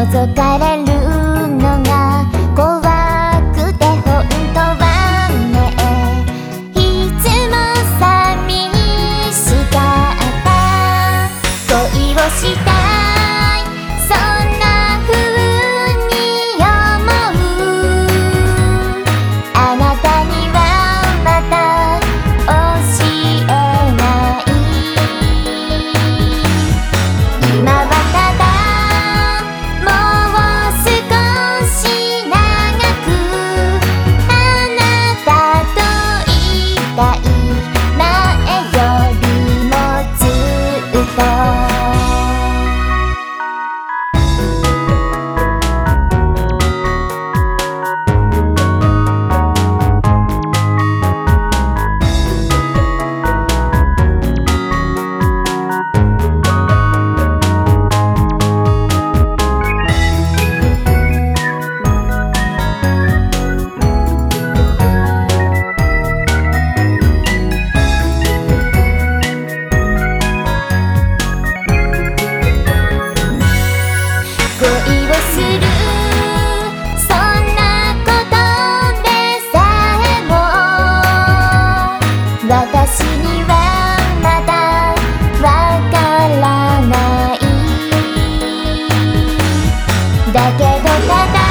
覗かれるのが怖くて本当はね、いつも寂しかった。恋をしたい、そんな風に思う。あなたにはまた教えない。今はただもう少し長くあなたといたい。前よりもずっと私にはまだわからない。だけどただ